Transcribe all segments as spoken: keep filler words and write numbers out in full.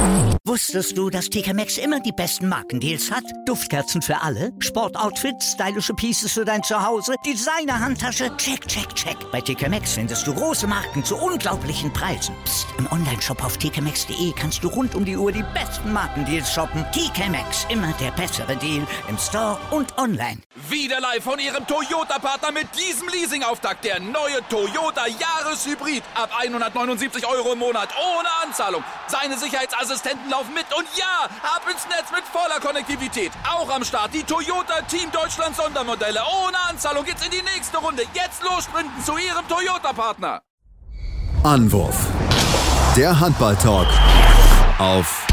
Wusstest du, dass T K Maxx immer die besten Markendeals hat? Duftkerzen für alle, Sportoutfits, stylische Pieces für dein Zuhause, Designer-Handtasche, check, check, check. Bei T K Maxx findest du große Marken zu unglaublichen Preisen. Psst. Im Onlineshop auf t k maxx punkt d e kannst du rund um die Uhr die besten Markendeals shoppen. T K Maxx, immer der bessere Deal im Store und online. Wieder live von Ihrem Toyota-Partner mit diesem Leasing-Auftakt. Der neue Toyota Jahreshybrid. Ab hundertneunundsiebzig Euro im Monat. Ohne Anzahlung. Seine Sicherheitsassistenten laufen mit. Und ja, ab ins Netz mit voller Konnektivität. Auch am Start die Toyota Team Deutschland Sondermodelle. Ohne Anzahlung geht's in die nächste Runde. Jetzt los sprinten zu Ihrem Toyota-Partner. Anwurf. Der Handball-Talk auf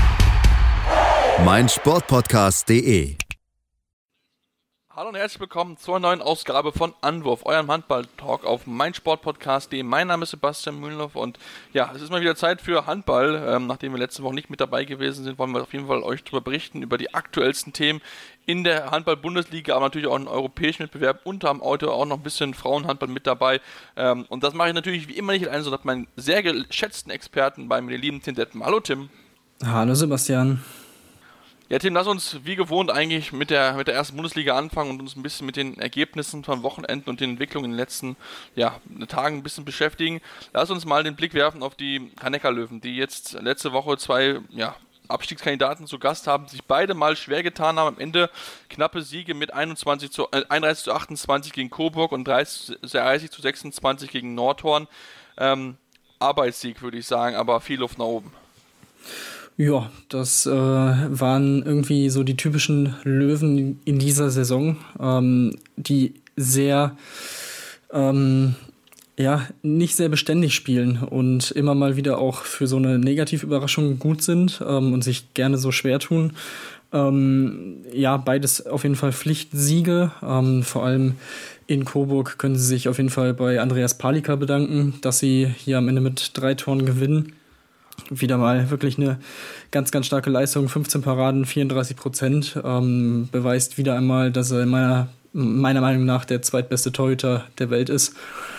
meinsportpodcast punkt de. Hallo und herzlich willkommen zur neuen Ausgabe von Anwurf, eurem Handball-Talk auf meinsportpodcast punkt de. Mein Name ist Sebastian Mühlenhoff und ja, es ist mal wieder Zeit für Handball. Ähm, nachdem wir letzte Woche nicht mit dabei gewesen sind, wollen wir auf jeden Fall euch darüber berichten, über die aktuellsten Themen in der Handball-Bundesliga, aber natürlich auch im europäischen Wettbewerb und haben heute auch noch ein bisschen Frauenhandball mit dabei. Ähm, und das mache ich natürlich wie immer nicht allein, sondern meinen sehr geschätzten Experten bei mir, den lieben Tim Detmen. Hallo Tim. Hallo Sebastian. Ja, Tim, lass uns wie gewohnt eigentlich mit der mit der ersten Bundesliga anfangen und uns ein bisschen mit den Ergebnissen von Wochenenden und den Entwicklungen in den letzten ja, Tagen ein bisschen beschäftigen. Lass uns mal den Blick werfen auf die Rhein-Neckar-Löwen, die jetzt letzte Woche zwei ja, Abstiegskandidaten zu Gast haben, sich beide mal schwer getan haben. Am Ende knappe Siege mit einundzwanzig zu, äh, einunddreißig zu achtundzwanzig gegen Coburg und dreißig zu sechsundzwanzig gegen Nordhorn. Ähm, Arbeitssieg, würde ich sagen, aber viel Luft nach oben. Ja, das äh, waren irgendwie so die typischen Löwen in dieser Saison, ähm, die sehr, ähm, ja, nicht sehr beständig spielen und immer mal wieder auch für so eine Negativüberraschung gut sind ähm, und sich gerne so schwer tun. Ähm, ja, beides auf jeden Fall Pflichtsiege, ähm, vor allem in Coburg können sie sich auf jeden Fall bei Andreas Palika bedanken, dass sie hier am Ende mit drei Toren gewinnen. Wieder mal wirklich eine ganz, ganz starke Leistung. fünfzehn Paraden, vierunddreißig Prozent. Ähm, beweist wieder einmal, dass er meiner, meiner Meinung nach der zweitbeste Torhüter der Welt ist.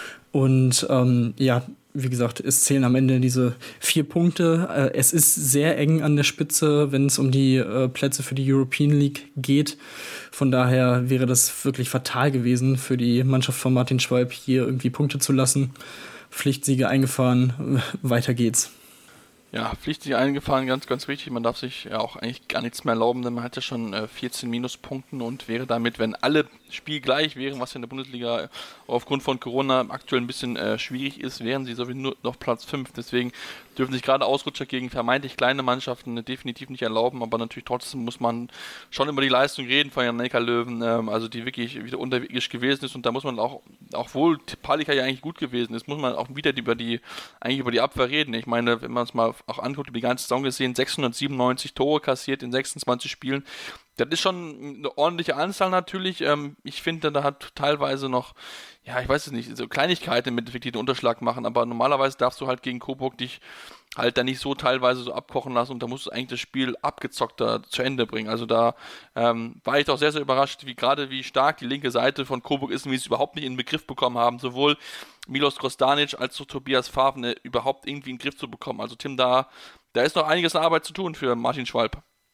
Und ähm, ja, wie gesagt, es zählen am Ende diese vier Punkte. Äh, es ist sehr eng an der Spitze, wenn es um die äh, Plätze für die European League geht. Von daher wäre das wirklich fatal gewesen für die Mannschaft von Martin Schwalb, hier irgendwie Punkte zu lassen. Pflichtsiege eingefahren, weiter geht's. Ja, Pflichtsieg eingefahren, ganz, ganz wichtig. Man darf sich ja auch eigentlich gar nichts mehr erlauben, denn man hat ja schon äh, vierzehn Minuspunkten und wäre damit, wenn alle spielgleich wären, was ja in der Bundesliga aufgrund von Corona aktuell ein bisschen äh, schwierig ist, wären sie sowieso nur noch Platz fünf. Deswegen dürfen sich gerade Ausrutscher gegen vermeintlich kleine Mannschaften definitiv nicht erlauben, aber natürlich trotzdem muss man schon über die Leistung reden von Rhein-Neckar-Löwen, ähm, also die wirklich wieder unterirdisch gewesen ist und da muss man auch, auch wohl Palika ja eigentlich gut gewesen ist, muss man auch wieder über die, eigentlich über die Abwehr reden. Ich meine, wenn man es mal auch anguckt, über die ganze Saison gesehen, sechshundertsiebenundneunzig Tore kassiert in sechsundzwanzig Spielen. Das ist schon eine ordentliche Anzahl natürlich. Ähm, ich finde, da hat teilweise noch, ja, ich weiß es nicht, so Kleinigkeiten im Endeffekt, die den Unterschlag machen, aber normalerweise darfst du halt gegen Coburg dich halt da nicht so teilweise so abkochen lassen und da musst du eigentlich das Spiel abgezockter zu Ende bringen. Also da ähm, war ich doch sehr, sehr überrascht, wie gerade wie stark die linke Seite von Coburg ist und wie sie es überhaupt nicht in den Begriff bekommen haben, sowohl Milos Krostanic als auch Tobias Favne überhaupt irgendwie in den Griff zu bekommen. Also Tim, da, da ist noch einiges an Arbeit zu tun für Martin Schwalb.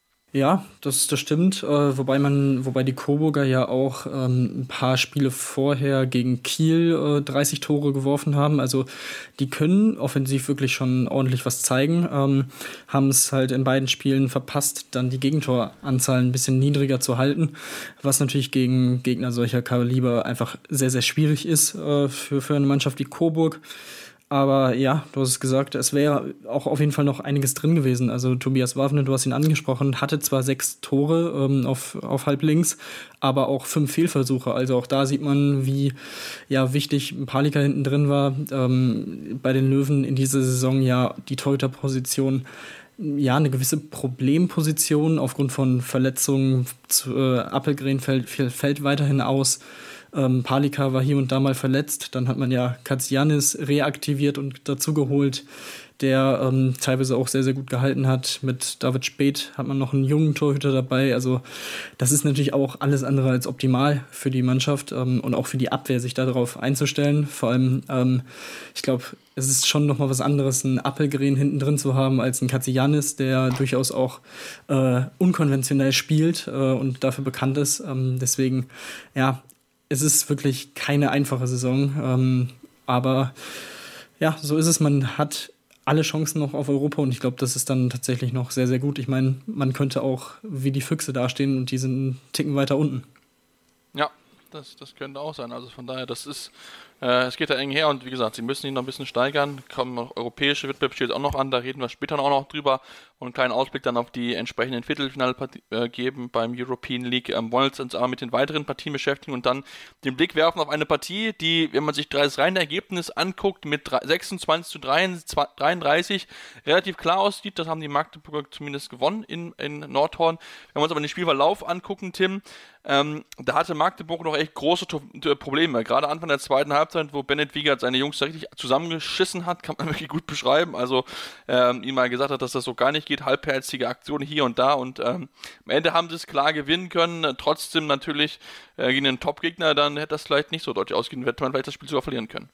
Ja, das, das stimmt, äh, wobei man, wobei die Coburger ja auch ähm, ein paar Spiele vorher gegen Kiel äh, dreißig Tore geworfen haben. Also die können offensiv wirklich schon ordentlich was zeigen, ähm, haben es halt in beiden Spielen verpasst, dann die Gegentoranzahl ein bisschen niedriger zu halten, was natürlich gegen Gegner solcher Kaliber einfach sehr, sehr schwierig ist äh, für, für eine Mannschaft wie Coburg. Aber ja, du hast es gesagt, es wäre auch auf jeden Fall noch einiges drin gewesen. Also Tobias Wafne, du hast ihn angesprochen, hatte zwar sechs Tore ähm, auf, auf halb links, aber auch fünf Fehlversuche. Also auch da sieht man, wie ja, wichtig Palika hinten drin war. Ähm, bei den Löwen in dieser Saison ja die Torhüterposition, ja, eine gewisse Problemposition aufgrund von Verletzungen. Zu, äh, Appelgren fällt, fällt weiterhin aus. Ähm, Palika war hier und da mal verletzt. Dann hat man ja Katsianis reaktiviert und dazu geholt, der ähm, teilweise auch sehr, sehr gut gehalten hat. Mit David Späth hat man noch einen jungen Torhüter dabei. Also das ist natürlich auch alles andere als optimal für die Mannschaft ähm, und auch für die Abwehr, sich darauf einzustellen. Vor allem, ähm, ich glaube, es ist schon nochmal was anderes, einen Appelgren hinten drin zu haben, als einen Katsianis, der durchaus auch äh, unkonventionell spielt äh, und dafür bekannt ist. Ähm, deswegen, ja, es ist wirklich keine einfache Saison. Ähm, aber ja, so ist es. Man hat alle Chancen noch auf Europa und ich glaube, das ist dann tatsächlich noch sehr, sehr gut. Ich meine, man könnte auch wie die Füchse dastehen und die sind einen Ticken weiter unten. Ja, das, das könnte auch sein. Also von daher, das ist, äh, es geht da eng her und wie gesagt, sie müssen ihn noch ein bisschen steigern. Kommen noch europäische Wettbewerb steht auch noch an, da reden wir später auch noch drüber und einen kleinen Ausblick dann auf die entsprechenden Viertelfinale äh, geben beim European League. Ähm, wollen uns aber mit den weiteren Partien beschäftigen und dann den Blick werfen auf eine Partie, die, wenn man sich das reine Ergebnis anguckt, mit sechsundzwanzig zu dreiunddreißig relativ klar aussieht. Das haben die Magdeburger zumindest gewonnen in, in Nordhorn. Wenn wir uns aber den Spielverlauf angucken, Tim, ähm, da hatte Magdeburg noch echt große to- Probleme. Gerade Anfang der zweiten Halbzeit, wo Bennett Wiegert seine Jungs da richtig zusammengeschissen hat, kann man wirklich gut beschreiben. Also ähm, ihm mal gesagt hat, dass das so gar nicht geht, halbherzige Aktionen hier und da und ähm, am Ende haben sie es klar gewinnen können, trotzdem natürlich äh, gegen einen Top-Gegner, dann hätte das vielleicht nicht so deutlich ausgehen, hätte man vielleicht das Spiel sogar verlieren können.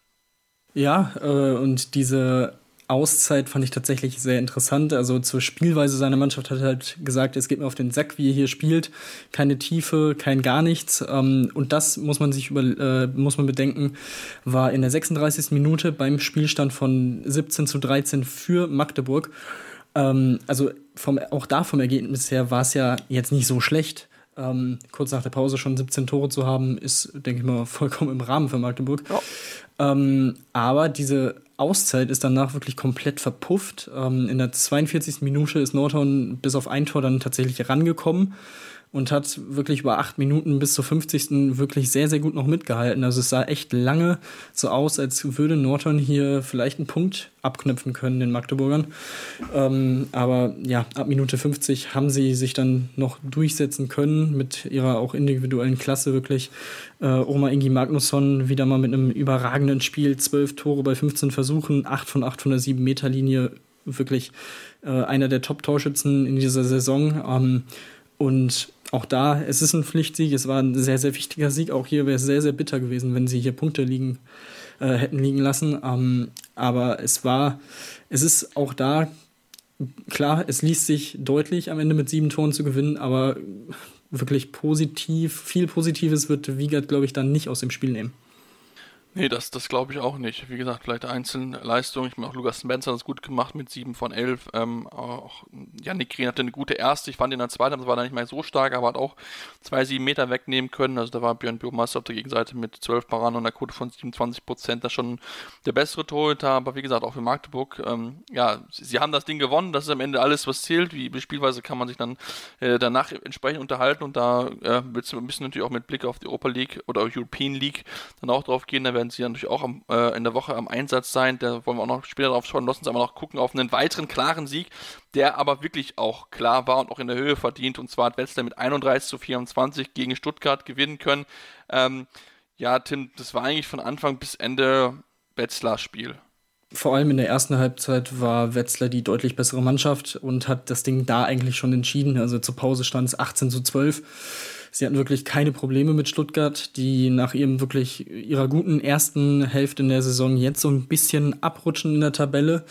Ja, äh, und diese Auszeit fand ich tatsächlich sehr interessant. Also zur Spielweise seiner Mannschaft hat er halt gesagt, es geht mir auf den Sack, wie er hier spielt. Keine Tiefe, kein gar nichts. Ähm, und das muss man sich über, äh, muss man bedenken, war in der sechsunddreißigsten Minute beim Spielstand von siebzehn zu dreizehn für Magdeburg. Ähm, also vom, auch da vom Ergebnis her war es ja jetzt nicht so schlecht. Ähm, kurz nach der Pause schon siebzehn Tore zu haben, ist, denke ich mal, vollkommen im Rahmen für Magdeburg. Ja. Ähm, aber diese Auszeit ist danach wirklich komplett verpufft. Ähm, in der zweiundvierzigsten Minute ist Nordhorn bis auf ein Tor dann tatsächlich rangekommen und hat wirklich über acht Minuten bis zur fünfzigsten wirklich sehr, sehr gut noch mitgehalten. Also es sah echt lange so aus, als würde Nordhorn hier vielleicht einen Punkt abknüpfen können, den Magdeburgern. Ähm, aber ja, ab Minute fünfzig haben sie sich dann noch durchsetzen können mit ihrer auch individuellen Klasse wirklich. Äh, Oma Ingi Magnusson wieder mal mit einem überragenden Spiel, zwölf Tore bei fünfzehn Versuchen, acht von acht von der sieben Meter Linie, wirklich äh, einer der Top-Torschützen in dieser Saison. Ähm, und auch da, es ist ein Pflichtsieg, es war ein sehr, sehr wichtiger Sieg. Auch hier wäre es sehr, sehr bitter gewesen, wenn sie hier Punkte liegen, äh, hätten liegen lassen. Ähm, aber es war, es ist auch da, klar, es liest sich deutlich am Ende mit sieben Toren zu gewinnen, aber wirklich positiv, viel Positives wird Wiegert, glaube ich, dann nicht aus dem Spiel nehmen. Nee, das, das glaube ich auch nicht. Wie gesagt, vielleicht einzelne Leistungen. Ich meine, auch Lukas Spencer hat es gut gemacht mit sieben von elf. Ähm, auch Yannick Green hatte eine gute erste. Ich fand in der zweiten, das war da nicht mehr so stark, aber hat auch zwei sieben Meter wegnehmen können. Also da war Björn Burmeister auf der Gegenseite mit zwölf Paraden und einer Quote von siebenundzwanzig Prozent. Das ist schon der bessere Torhüter. Aber wie gesagt, auch für Magdeburg, ähm, ja, sie, sie haben das Ding gewonnen. Das ist am Ende alles, was zählt. Wie Spielweise kann man sich dann äh, danach entsprechend unterhalten. Und da äh, müssen wir natürlich auch mit Blick auf die Europa League oder European League dann auch drauf gehen. Da werden sie natürlich auch am, äh, in der Woche am Einsatz sein. Da wollen wir auch noch später drauf schauen. Lass uns aber noch gucken auf einen weiteren klaren Sieg, der aber wirklich auch klar war und auch in der Höhe verdient. Und zwar hat Wetzlar mit einunddreißig zu vierundzwanzig gegen Stuttgart gewinnen können. Ähm, ja, Tim, das war eigentlich von Anfang bis Ende Wetzlars Spiel. Vor allem in der ersten Halbzeit war Wetzlar die deutlich bessere Mannschaft und hat das Ding da eigentlich schon entschieden. Also zur Pause stand es achtzehn zu zwölf. Sie hatten wirklich keine Probleme mit Stuttgart, die nach ihrem wirklich ihrer guten ersten Hälfte in der Saison jetzt so ein bisschen abrutschen in der Tabelle.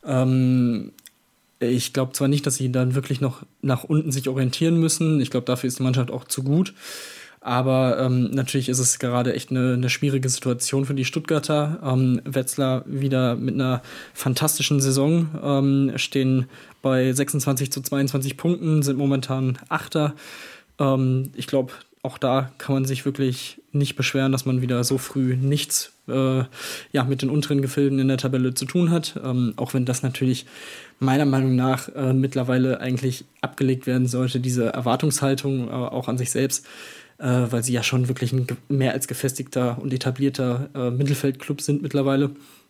Ähm, ich glaube zwar nicht, dass sie dann wirklich noch nach unten sich orientieren müssen. Ich glaube, dafür ist die Mannschaft auch zu gut. Aber ähm, natürlich ist es gerade echt eine, eine schwierige Situation für die Stuttgarter. Ähm, Wetzlar wieder mit einer fantastischen Saison, ähm, stehen bei sechsundzwanzig zu zweiundzwanzig Punkten, sind momentan Achter. Ähm, ich glaube, auch da kann man sich wirklich nicht beschweren, dass man wieder so früh nichts äh, ja, mit den unteren Gefilden in der Tabelle zu tun hat. Ähm, auch wenn das natürlich meiner Meinung nach äh, mittlerweile eigentlich abgelegt werden sollte, diese Erwartungshaltung äh, auch an sich selbst, äh, weil sie ja schon wirklich ein mehr als gefestigter und etablierter äh, Mittelfeldclub sind mittlerweile.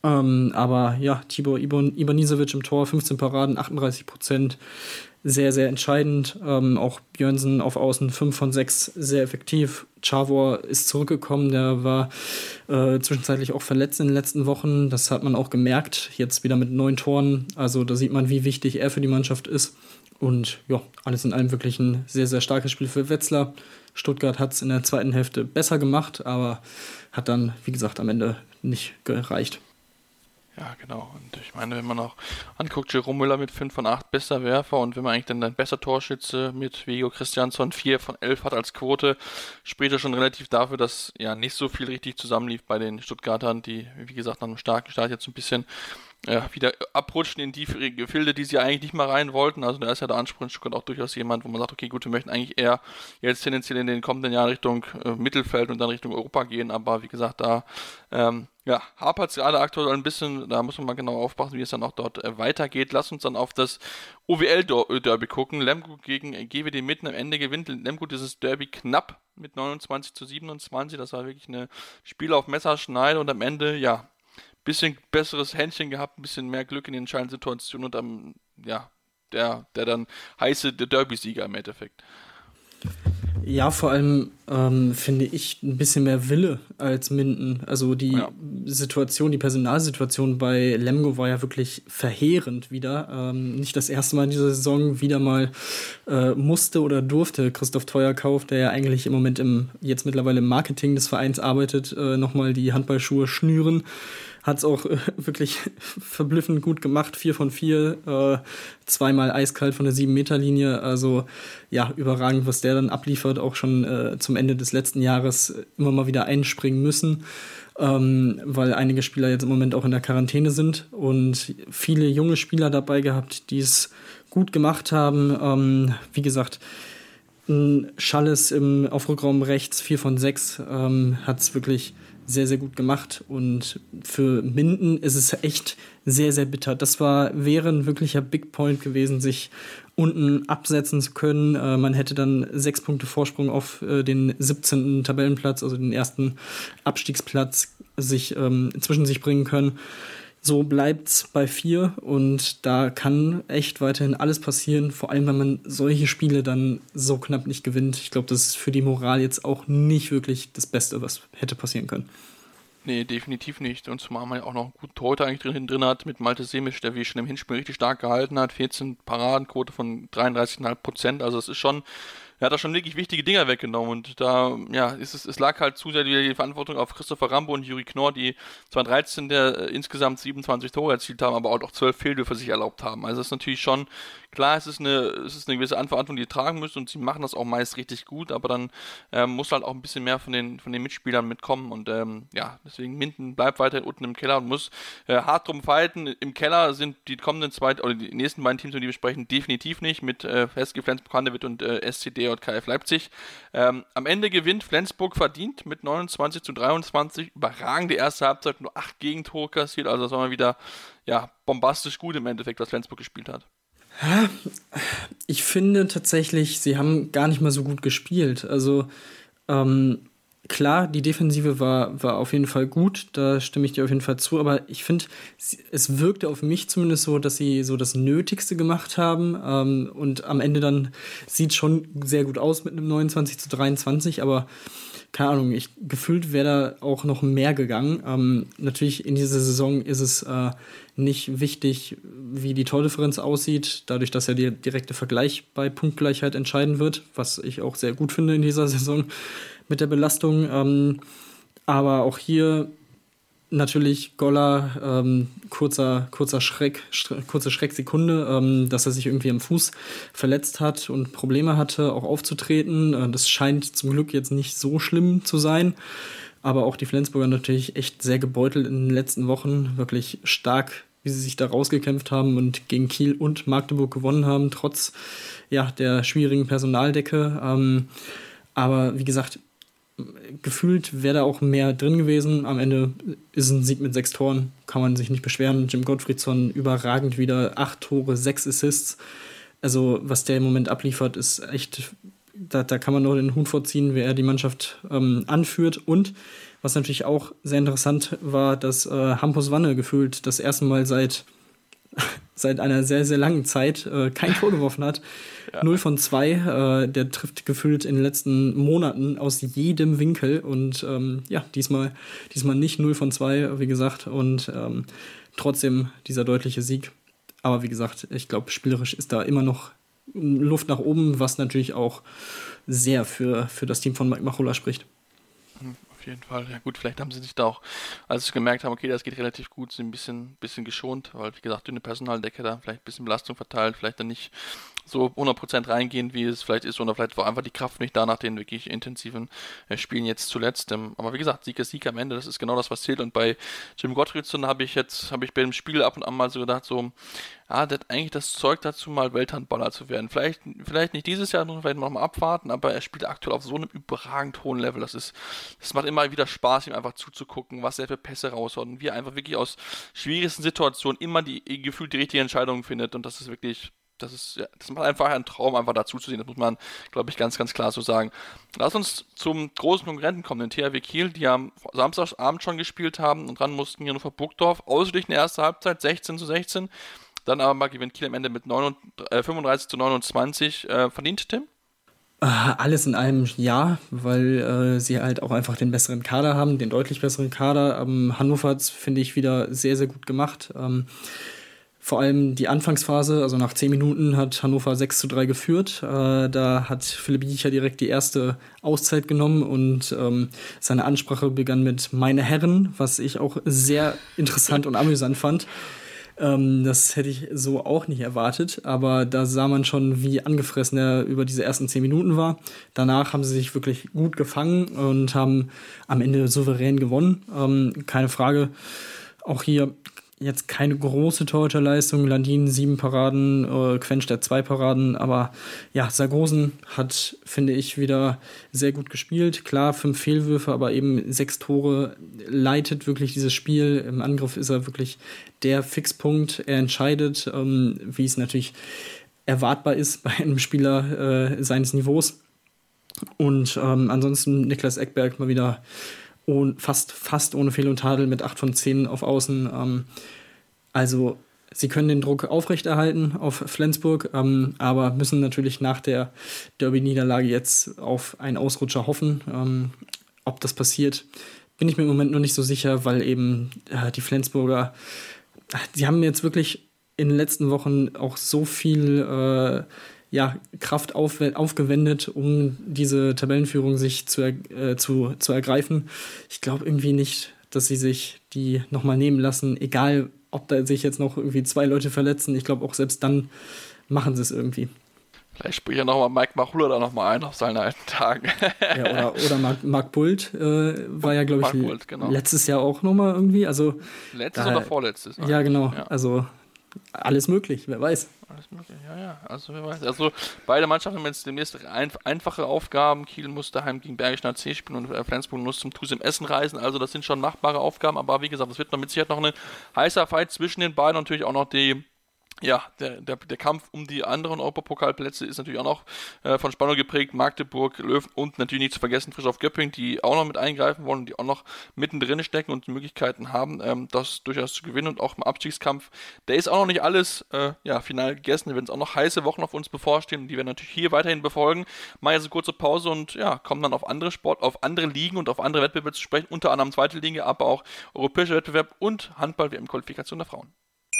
Ähm, aber ja, Tibor Ibon, Ibanisevic im Tor, fünfzehn Paraden, achtunddreißig Prozent. Sehr, sehr entscheidend. Ähm, auch Björnsen auf Außen fünf von sechs, sehr effektiv. Chavor ist zurückgekommen, der war äh, zwischenzeitlich auch verletzt in den letzten Wochen. Das hat man auch gemerkt, jetzt wieder mit neun Toren. Also da sieht man, wie wichtig er für die Mannschaft ist. Und ja, alles in allem wirklich ein sehr, sehr starkes Spiel für Wetzlar. Stuttgart hat es in der zweiten Hälfte besser gemacht, aber hat dann, wie gesagt, am Ende nicht gereicht. Ja, genau. Und ich meine, wenn man auch anguckt, Jerome Müller mit fünf von acht bester Werfer und wenn man eigentlich dann ein besser Torschütze mit Viggo Christiansson vier von elf hat als Quote, spricht er schon relativ dafür, dass ja nicht so viel richtig zusammenlief bei den Stuttgartern, die, wie gesagt, nach einem starken Start jetzt ein bisschen ja, wieder abrutschen in die Gefilde, die sie eigentlich nicht mal rein wollten. Also da ist ja der Anspruch in Stuttgart auch durchaus jemand, wo man sagt, okay gut, wir möchten eigentlich eher jetzt tendenziell in den kommenden Jahren Richtung äh, Mittelfeld und dann Richtung Europa gehen, aber wie gesagt, da ähm, ja, hapert es gerade aktuell ein bisschen, da muss man mal genau aufpassen, wie es dann auch dort äh, weitergeht. Lass uns dann auf das O W L-Derby gucken. Lemgo gegen G W D Mitten. Am Ende gewinnt Lemgo dieses Derby knapp mit neunundzwanzig zu siebenundzwanzig. Das war wirklich ein Spiel auf Messerschneide und am Ende, ja, bisschen besseres Händchen gehabt, ein bisschen mehr Glück in den entscheidenden Situationen und dann, ja, der, der dann heiße der Derby-Sieger im Endeffekt. Ja, vor allem ähm, finde ich ein bisschen mehr Wille als Minden. Also die ja. Situation, die Personalsituation bei Lemgo war ja wirklich verheerend wieder. Ähm, nicht das erste Mal in dieser Saison wieder mal äh, musste oder durfte Christoph Teuerkauf, der ja eigentlich im Moment im jetzt mittlerweile im Marketing des Vereins arbeitet, äh, nochmal die Handballschuhe schnüren. Hat es auch äh, wirklich verblüffend gut gemacht. Vier von vier, äh, zweimal eiskalt von der sieben-Meter-Linie. Also ja, überragend, was der dann abliefert. Auch schon äh, zum Ende des letzten Jahres immer mal wieder einspringen müssen, ähm, weil einige Spieler jetzt im Moment auch in der Quarantäne sind. Und viele junge Spieler dabei gehabt, die es gut gemacht haben. Ähm, wie gesagt, Schalles im Aufrückraum rechts, vier von sechs, ähm, hat es wirklich sehr, sehr gut gemacht und für Minden ist es echt sehr, sehr bitter. Das war, wäre ein wirklicher Big Point gewesen, sich unten absetzen zu können. Äh, man hätte dann sechs Punkte Vorsprung auf äh, den siebzehnten Tabellenplatz, also den ersten Abstiegsplatz, sich ähm, zwischen sich bringen können. So bleibt's bei vier und da kann echt weiterhin alles passieren, vor allem wenn man solche Spiele dann so knapp nicht gewinnt. Ich glaube, das ist für die Moral jetzt auch nicht wirklich das Beste, was hätte passieren können. Nee, definitiv nicht. Und zumal man ja auch noch einen guten Torhüter eigentlich drin, drin hat mit Malte Semisch, der wie schon im Hinspiel richtig stark gehalten hat. vierzehn Paradenquote von dreiunddreißig Komma fünf Prozent. Also es ist schon, er hat da schon wirklich wichtige Dinger weggenommen. Und da, ja, ist es, es lag halt zu sehr die Verantwortung auf Christopher Rambo und Juri Knorr, die zwar dreizehn der äh, insgesamt siebenundzwanzig Tore erzielt haben, aber auch zwölf Fehlwürfe sich erlaubt haben. Also es ist natürlich schon, klar, es ist eine, es ist eine gewisse Verantwortung, die ihr tragen müsst und sie machen das auch meist richtig gut, aber dann ähm, muss halt auch ein bisschen mehr von den, von den Mitspielern mitkommen und ähm, ja, deswegen Minden bleibt weiterhin unten im Keller und muss äh, hart drum fighten. Im Keller sind die kommenden zwei, oder die nächsten beiden Teams, die wir besprechen, definitiv nicht mit äh, F S G Flensburg-Handewitt und äh, S C D und K F Leipzig. Ähm, am Ende gewinnt Flensburg verdient mit neunundzwanzig zu dreiundzwanzig, überragende erste Halbzeit, nur acht Gegentore kassiert, also das war mal wieder ja, bombastisch gut im Endeffekt, was Flensburg gespielt hat. Ich finde tatsächlich, sie haben gar nicht mal so gut gespielt. Also ähm, klar, die Defensive war, war auf jeden Fall gut, da stimme ich dir auf jeden Fall zu, aber ich finde, es wirkte auf mich zumindest so, dass sie so das Nötigste gemacht haben ähm, und am Ende dann sieht es schon sehr gut aus mit einem neunundzwanzig zu dreiundzwanzig, aber keine Ahnung, ich, gefühlt wäre da auch noch mehr gegangen. Ähm, natürlich in dieser Saison ist es äh, nicht wichtig, wie die Tordifferenz aussieht, dadurch, dass ja der direkte Vergleich bei Punktgleichheit entscheiden wird, was ich auch sehr gut finde in dieser Saison mit der Belastung. Ähm, aber auch hier natürlich Goller, ähm, kurzer, kurzer Schreck, sch- kurze Schrecksekunde, ähm, dass er sich irgendwie am Fuß verletzt hat und Probleme hatte, auch aufzutreten. Äh, das scheint zum Glück jetzt nicht so schlimm zu sein. Aber auch die Flensburger natürlich echt sehr gebeutelt in den letzten Wochen. Wirklich stark, wie sie sich da rausgekämpft haben und gegen Kiel und Magdeburg gewonnen haben, trotz ja, der schwierigen Personaldecke. Ähm, aber wie gesagt, gefühlt wäre da auch mehr drin gewesen. Am Ende ist ein Sieg mit sechs Toren, kann man sich nicht beschweren. Jim Gottfriedson überragend wieder, acht Tore, sechs Assists. Also was der im Moment abliefert, ist echt da, da kann man nur den Hut vorziehen, wer die Mannschaft ähm, anführt. Und was natürlich auch sehr interessant war, dass äh, Hampus Wanne gefühlt das erste Mal seit, seit einer sehr, sehr langen Zeit äh, kein Tor geworfen hat. Ja. null von zwei. Äh, der trifft gefühlt in den letzten Monaten aus jedem Winkel. Und ähm, ja, diesmal, diesmal nicht null von zwei, wie gesagt. Und ähm, trotzdem dieser deutliche Sieg. Aber wie gesagt, ich glaube, spielerisch ist da immer noch Luft nach oben, was natürlich auch sehr für, für das Team von Mike Machulla spricht. Auf jeden Fall. Ja gut, vielleicht haben sie sich da auch, als sie gemerkt haben, okay, das geht relativ gut, sind ein bisschen, bisschen geschont, weil wie gesagt, dünne Personaldecke da, vielleicht ein bisschen Belastung verteilt, vielleicht dann nicht so hundert Prozent reingehen, wie es vielleicht ist, oder vielleicht war einfach die Kraft nicht da nach den wirklich intensiven äh, Spielen jetzt zuletzt. Ähm, aber wie gesagt, Sieg ist Sieg am Ende, das ist genau das, was zählt. Und bei Jim Gottfriedson habe ich jetzt, habe ich bei dem Spiel ab und an mal so gedacht, so, ah, der hat eigentlich das Zeug dazu, mal Welthandballer zu werden. Vielleicht, vielleicht nicht dieses Jahr, vielleicht noch mal abwarten, aber er spielt aktuell auf so einem überragend hohen Level. Das ist, das macht immer wieder Spaß, ihm einfach zuzugucken, was er für Pässe raushaut und wie er einfach wirklich aus schwierigsten Situationen immer die gefühlt die richtige Entscheidung findet. Und das ist wirklich, das ist, ja, das macht einfach ein Traum, einfach dazu zu sehen. Das muss man, glaube ich, ganz, ganz klar so sagen. Lass uns zum großen Konkurrenten kommen, den T H W Kiel, die am Samstagabend schon gespielt haben und ran mussten Hannover Burgdorf. Ausgeglichen in der ersten Halbzeit, sechzehn zu sechzehn. Dann aber mal gewinnt Kiel am Ende mit fünfunddreißig zu neunundzwanzig. Äh, verdient, Tim? Alles in allem ja, weil äh, sie halt auch einfach den besseren Kader haben, den deutlich besseren Kader. Ähm, Hannover hat es, finde ich, wieder sehr, sehr gut gemacht. Ähm, vor allem die Anfangsphase, also nach zehn Minuten hat Hannover sechs zu drei geführt. Äh, da hat Philipp Jiecher direkt die erste Auszeit genommen und ähm, seine Ansprache begann mit "Meine Herren", was ich auch sehr interessant und amüsant fand. Ähm, das hätte ich so auch nicht erwartet, aber da sah man schon, wie angefressen er über diese ersten zehn Minuten war. Danach haben sie sich wirklich gut gefangen und haben am Ende souverän gewonnen. Ähm, keine Frage. Auch hier jetzt keine große Torhüterleistung. Landin sieben Paraden, äh, Quenstedt zwei Paraden, aber ja, Sargosen hat, finde ich, wieder sehr gut gespielt. Klar, fünf Fehlwürfe, aber eben sechs Tore, leitet wirklich dieses Spiel. Im Angriff ist er wirklich der Fixpunkt. Er entscheidet, ähm, wie es natürlich erwartbar ist bei einem Spieler äh, seines Niveaus. Und ähm, ansonsten Niklas Ekberg mal wieder ohne, fast, fast ohne Fehl und Tadel mit acht von zehn auf Außen. Ähm, also sie können den Druck aufrechterhalten auf Flensburg, ähm, aber müssen natürlich nach der Derby-Niederlage jetzt auf einen Ausrutscher hoffen. Ähm, ob das passiert, bin ich mir im Moment noch nicht so sicher, weil eben äh, die Flensburger, sie haben jetzt wirklich in den letzten Wochen auch so viel äh, ja, Kraft auf, aufgewendet, um diese Tabellenführung sich zu, äh, zu, zu ergreifen. Ich glaube irgendwie nicht, dass sie sich die nochmal nehmen lassen, egal ob da sich jetzt noch irgendwie zwei Leute verletzen. Ich glaube auch selbst dann machen sie es irgendwie. Vielleicht spricht ja nochmal Mike Machulla da nochmal ein auf seinen alten Tagen. Ja, oder, oder Marc, Marc Bult äh, war ja, glaube ich, Bult, genau. letztes Jahr auch nochmal irgendwie. Also, letztes da, oder vorletztes? Ja, genau. Ja. Also alles möglich, wer weiß. Alles möglich, ja, ja. Also wer weiß. Also beide Mannschaften haben jetzt demnächst ein, einfache Aufgaben. Kiel muss daheim gegen Bergischen A C spielen und äh, Flensburg muss zum TuS im Essen reisen. Also das sind schon machbare Aufgaben. Aber wie gesagt, es wird noch mit Sicherheit noch ein heißer Fight zwischen den beiden. Und natürlich auch noch die Ja, der, der, der Kampf um die anderen Europapokalplätze ist natürlich auch noch äh, von Spannung geprägt. Magdeburg, Löwen und natürlich nicht zu vergessen Frisch auf Göpping, die auch noch mit eingreifen wollen, die auch noch mittendrin stecken und die Möglichkeiten haben, ähm, das durchaus zu gewinnen. Und auch im Abstiegskampf, der ist auch noch nicht alles äh, ja, final gegessen. Da werden es auch noch heiße Wochen auf uns bevorstehen und die werden natürlich hier weiterhin befolgen. Mal jetzt eine kurze Pause und ja, kommen dann auf andere Sport, auf andere Ligen und auf andere Wettbewerbe zu sprechen, unter anderem zweite Liga, aber auch europäischer Wettbewerb und Handball-W M-Qualifikation der Frauen.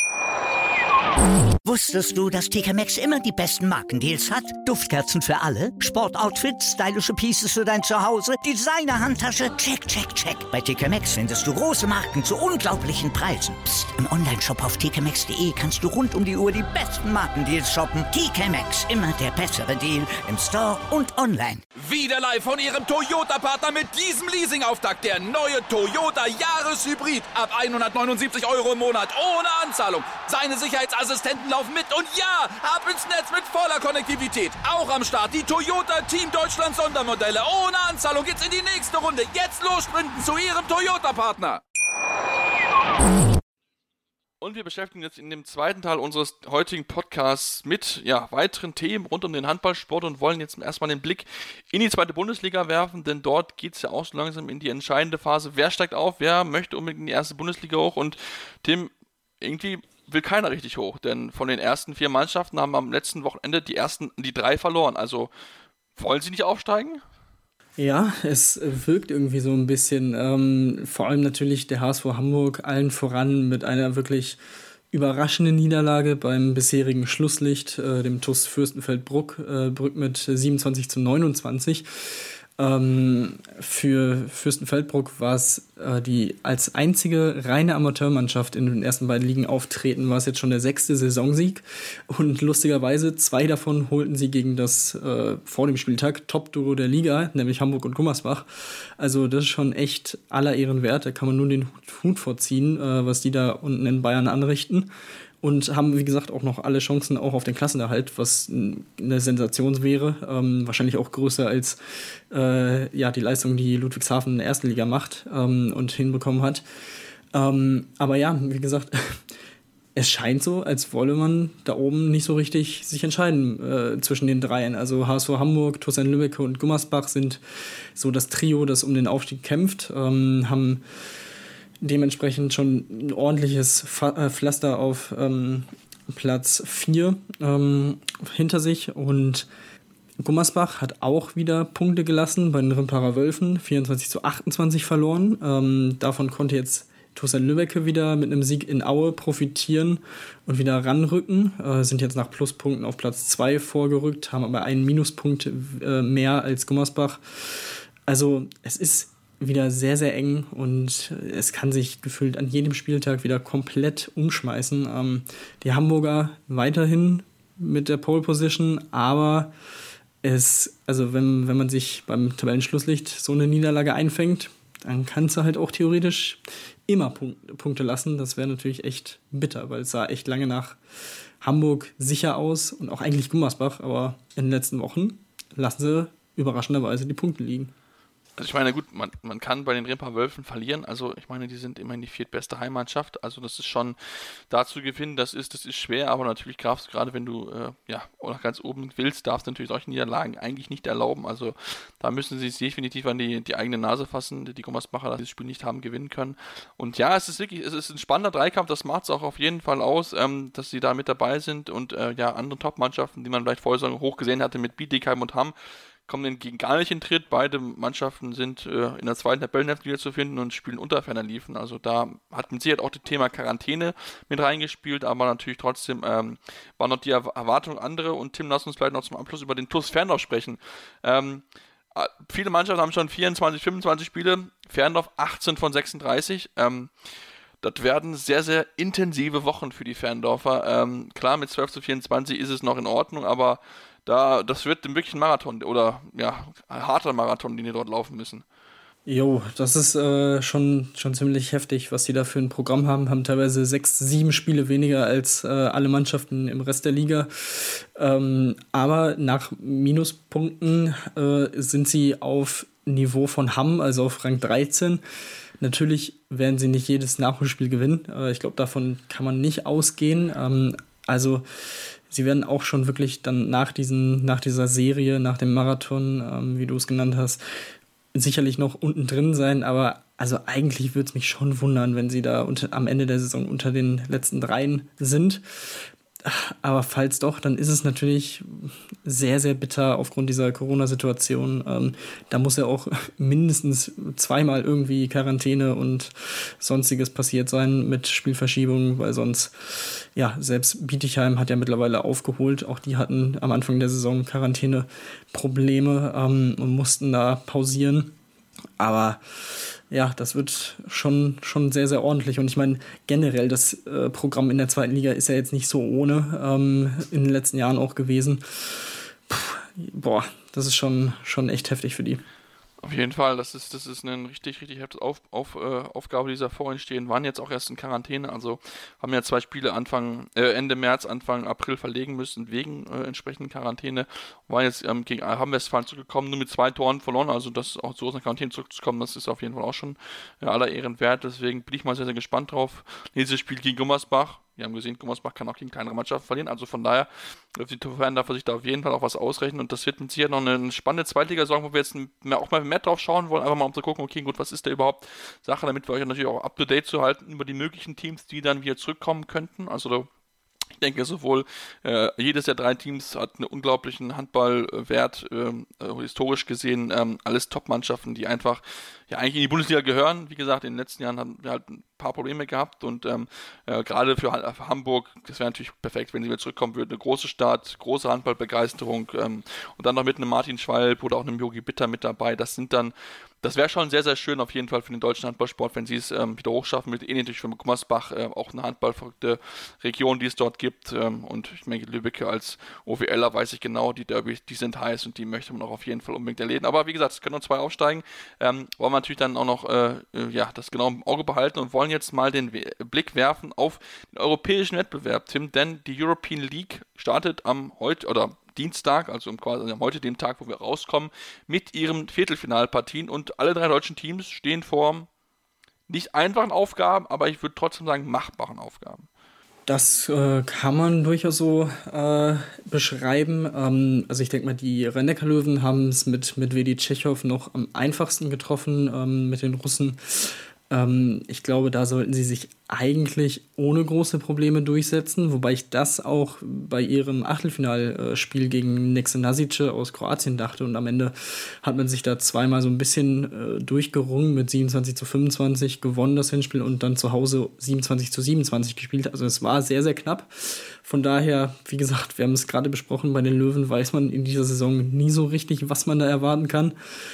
Wusstest du, dass T K Maxx immer die besten Markendeals hat? Duftkerzen für alle, Sportoutfits, stylische Pieces für dein Zuhause, Designer-Handtasche, check, check, check. Bei T K Maxx findest du große Marken zu unglaublichen Preisen. Psst. Im Onlineshop auf t k maxx punkt d e kannst du rund um die Uhr die besten Markendeals shoppen. T K Maxx, immer der bessere Deal im Store und online. Wieder live von ihrem Toyota-Partner mit diesem Leasing-Auftakt. Der neue Toyota Jahreshybrid. Ab hundertneunundsiebzig Euro im Monat ohne Anzahlung. Seine Sicherheitsassistenten laufen mit und ja, ab ins Netz mit voller Konnektivität. Auch am Start die Toyota Team Deutschland Sondermodelle. Ohne Anzahlung geht's in die nächste Runde. Jetzt los sprinten zu ihrem Toyota-Partner. Und wir beschäftigen uns jetzt in dem zweiten Teil unseres heutigen Podcasts mit ja, weiteren Themen rund um den Handballsport und wollen jetzt erstmal den Blick in die zweite Bundesliga werfen, denn dort geht es ja auch so langsam in die entscheidende Phase. Wer steigt auf, wer möchte unbedingt in die erste Bundesliga hoch? Und Tim, irgendwie will keiner richtig hoch, denn von den ersten vier Mannschaften haben am letzten Wochenende die ersten, die drei verloren. Also wollen sie nicht aufsteigen? Ja, es wirkt irgendwie so ein bisschen, ähm, vor allem natürlich der H S V Hamburg allen voran mit einer wirklich überraschenden Niederlage beim bisherigen Schlusslicht, äh, dem T U S Fürstenfeldbruck, äh, Brück mit siebenundzwanzig zu neunundzwanzig. Ähm, für Fürstenfeldbruck war es äh, die als einzige reine Amateurmannschaft in den ersten beiden Ligen auftreten, war es jetzt schon der sechste Saisonsieg und lustigerweise zwei davon holten sie gegen das äh, vor dem Spieltag Top-Duo der Liga, nämlich Hamburg und Gummersbach. Also das ist schon echt aller Ehren wert, da kann man nur den Hut vorziehen, äh, was die da unten in Bayern anrichten. Und haben, wie gesagt, auch noch alle Chancen auch auf den Klassenerhalt, was eine Sensation wäre. Ähm, wahrscheinlich auch größer als äh, ja, die Leistung, die Ludwigshafen in der ersten Liga macht ähm, und hinbekommen hat. Ähm, aber ja, wie gesagt, es scheint so, als wolle man da oben nicht so richtig sich entscheiden äh, zwischen den dreien. Also H S V Hamburg, T U S Lübbecke und Gummersbach sind so das Trio, das um den Aufstieg kämpft, ähm, haben dementsprechend schon ein ordentliches Pflaster auf ähm, Platz vier ähm, hinter sich. Und Gummersbach hat auch wieder Punkte gelassen bei den Rimparer Wölfen, vierundzwanzig zu achtundzwanzig verloren. Ähm, davon konnte jetzt T U S Lübbecke wieder mit einem Sieg in Aue profitieren und wieder ranrücken. Äh, sind jetzt nach Pluspunkten auf Platz zwei vorgerückt, haben aber einen Minuspunkt äh, mehr als Gummersbach. Also es ist wieder sehr, sehr eng und es kann sich gefühlt an jedem Spieltag wieder komplett umschmeißen. Ähm, die Hamburger weiterhin mit der Pole Position, aber es, also wenn, wenn man sich beim Tabellenschlusslicht so eine Niederlage einfängt, dann kannst du halt auch theoretisch immer Punkt, Punkte lassen. Das wäre natürlich echt bitter, weil es sah echt lange nach Hamburg sicher aus und auch eigentlich Gummersbach, aber in den letzten Wochen lassen sie überraschenderweise die Punkte liegen. Also ich meine, gut, man, man kann bei den Rimper Wölfen verlieren, also ich meine, die sind immerhin die viertbeste Heimmannschaft, also das ist schon da zu gewinnen, das ist, das ist schwer, aber natürlich darfst du gerade, wenn du äh, ja oder ganz oben willst, darfst du natürlich solche Niederlagen eigentlich nicht erlauben, also da müssen sie sich definitiv an die, die eigene Nase fassen, die Gummersbacher, dass sie das Spiel nicht haben gewinnen können. Und ja, es ist wirklich, es ist ein spannender Dreikampf, das macht es auch auf jeden Fall aus, ähm, dass sie da mit dabei sind und äh, ja, andere Top-Mannschaften, die man vielleicht vorher so hoch gesehen hatte mit Bietigheim und Hamm, kommen entgegen gar nicht in Tritt. Beide Mannschaften sind äh, in der zweiten Tabellenhälfte wieder zu finden und spielen unter ferner Liefen. Also da hat mit Sicherheit auch das Thema Quarantäne mit reingespielt, aber natürlich trotzdem ähm, waren noch die Erwartungen andere. Und Tim, lass uns vielleicht noch zum Abschluss über den T U S Ferndorf sprechen. Ähm, viele Mannschaften haben schon vierundzwanzig, fünfundzwanzig Spiele, Ferndorf achtzehn von sechsunddreißig. Ähm, Das werden sehr, sehr intensive Wochen für die Ferndorfer. Ähm, klar, mit zwölf zu vierundzwanzig ist es noch in Ordnung, aber da, das wird wirklich ein Marathon oder ja, ein harter Marathon, den die dort laufen müssen. Jo, das ist äh, schon, schon ziemlich heftig, was die da für ein Programm haben. Haben teilweise sechs, sieben Spiele weniger als äh, alle Mannschaften im Rest der Liga. Ähm, aber nach Minuspunkten äh, sind sie auf Niveau von Hamm, also auf Rang dreizehn. Natürlich werden sie nicht jedes Nachholspiel gewinnen. Äh, ich glaube, davon kann man nicht ausgehen. Ähm, also sie werden auch schon wirklich dann nach diesen, nach dieser Serie, nach dem Marathon, ähm, wie du es genannt hast, sicherlich noch unten drin sein, aber also eigentlich würde es mich schon wundern, wenn sie da unter, am Ende der Saison unter den letzten dreien sind. Aber falls doch, dann ist es natürlich sehr, sehr bitter aufgrund dieser Corona-Situation. Ähm, da muss ja auch mindestens zweimal irgendwie Quarantäne und Sonstiges passiert sein mit Spielverschiebungen, weil sonst, ja, selbst Bietigheim hat ja mittlerweile aufgeholt. Auch die hatten am Anfang der Saison Quarantäne-Probleme ähm, und mussten da pausieren. Aber ja, das wird schon, schon sehr, sehr ordentlich. Und ich meine, generell das äh, Programm in der zweiten Liga ist ja jetzt nicht so ohne ähm, in den letzten Jahren auch gewesen. Puh, boah, das ist schon, schon echt heftig für die. Auf jeden Fall, das ist, das ist eine richtig, richtig heftige auf, auf, äh, Aufgabe, die da vor ihnen stehen. Waren jetzt auch erst in Quarantäne, also haben ja zwei Spiele Anfang, äh, Ende März, Anfang April verlegen müssen wegen äh, entsprechenden Quarantäne. Waren jetzt ähm, gegen Hamm-Westfalen zurückgekommen, nur mit zwei Toren verloren, also das auch so aus einer Quarantäne zurückzukommen, das ist auf jeden Fall auch schon äh, aller Ehren wert. Deswegen bin ich mal sehr, sehr gespannt drauf. Nächstes Spiel gegen Gummersbach. Wir haben gesehen, Gummersbach kann auch gegen kleinere Mannschaften verlieren. Also von daher dürfen die Fan darf sich da auf jeden Fall auch was ausrechnen. Und das wird mit Sicherheit noch eine spannende Zweitliga-Saison, wo wir jetzt mehr, auch mal mehr drauf schauen wollen. Einfach mal um zu gucken, okay, gut, was ist da überhaupt Sache, damit wir euch natürlich auch up-to-date zu halten über die möglichen Teams, die dann wieder zurückkommen könnten. Also da ich denke, sowohl äh, jedes der drei Teams hat einen unglaublichen Handballwert, äh, äh, historisch gesehen, ähm, alles Top-Mannschaften, die einfach ja eigentlich in die Bundesliga gehören. Wie gesagt, in den letzten Jahren haben wir halt ein paar Probleme gehabt und ähm, äh, gerade für, für Hamburg, das wäre natürlich perfekt, wenn sie wieder zurückkommen würden. Eine große Stadt, große Handballbegeisterung ähm, und dann noch mit einem Martin Schwalb oder auch einem Jogi Bitter mit dabei. Das sind dann Das wäre schon sehr, sehr schön auf jeden Fall für den deutschen Handballsport, wenn sie es ähm, wieder hochschaffen, mit ähnlich natürlich für Gummersbach, äh, auch eine handballverrückte Region, die es dort gibt. Ähm, und ich meine, Lübbecke als OWLer weiß ich genau, die Derbys, die sind heiß und die möchte man auch auf jeden Fall unbedingt erleben. Aber wie gesagt, es können nur zwei aufsteigen. Ähm, wollen wir natürlich dann auch noch äh, ja, das genau im Auge behalten und wollen jetzt mal den We- Blick werfen auf den europäischen Wettbewerb, Tim, denn die European League startet am heute oder Dienstag, also quasi also heute dem Tag, wo wir rauskommen, mit ihren Viertelfinalpartien und alle drei deutschen Teams stehen vor nicht einfachen Aufgaben, aber ich würde trotzdem sagen machbaren Aufgaben. Das äh, kann man durchaus so äh, beschreiben. Ähm, also ich denke mal, die Rhein-Neckar-Löwen haben es mit, mit Wedi Tschechow noch am einfachsten getroffen, ähm, mit den Russen. Ähm, ich glaube, da sollten sie sich eigentlich ohne große Probleme durchsetzen, wobei ich das auch bei ihrem Achtelfinalspiel gegen Nexe Nasice aus Kroatien dachte und am Ende hat man sich da zweimal so ein bisschen äh, durchgerungen mit siebenundzwanzig zu fünfundzwanzig, gewonnen das Hinspiel und dann zu Hause siebenundzwanzig zu siebenundzwanzig gespielt. Also es war sehr, sehr knapp. Von daher, wie gesagt, wir haben es gerade besprochen, bei den Löwen weiß man in dieser Saison nie so richtig, was man da erwarten kann,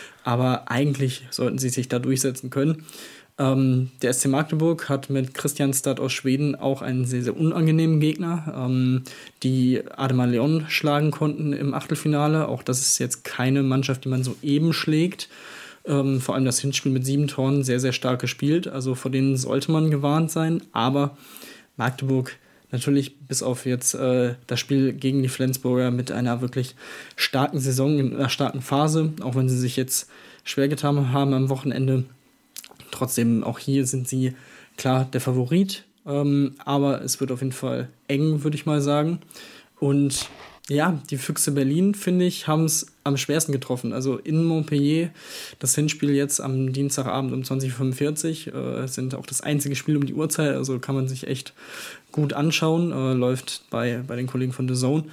aber eigentlich sollten sie sich da durchsetzen können. Ähm, der S C Magdeburg hat mit Kristianstad aus Schweden auch einen sehr, sehr unangenehmen Gegner, ähm, die Ademar Leon schlagen konnten im Achtelfinale. Auch das ist jetzt keine Mannschaft, die man so eben schlägt. Ähm, vor allem das Hinspiel mit sieben Toren sehr, sehr stark gespielt. Also vor denen sollte man gewarnt sein. Aber Magdeburg natürlich bis auf jetzt äh, das Spiel gegen die Flensburger mit einer wirklich starken Saison, in einer starken Phase, auch wenn sie sich jetzt schwer getan haben am Wochenende. Trotzdem, auch hier sind sie klar der Favorit, ähm, aber es wird auf jeden Fall eng, würde ich mal sagen. Und ja, die Füchse Berlin, finde ich, haben es am schwersten getroffen. Also in Montpellier, das Hinspiel jetzt am Dienstagabend um zwanzig Uhr fünfundvierzig, äh, sind auch das einzige Spiel um die Uhrzeit, also kann man sich echt gut anschauen, äh, läuft bei, bei den Kollegen von The Zone.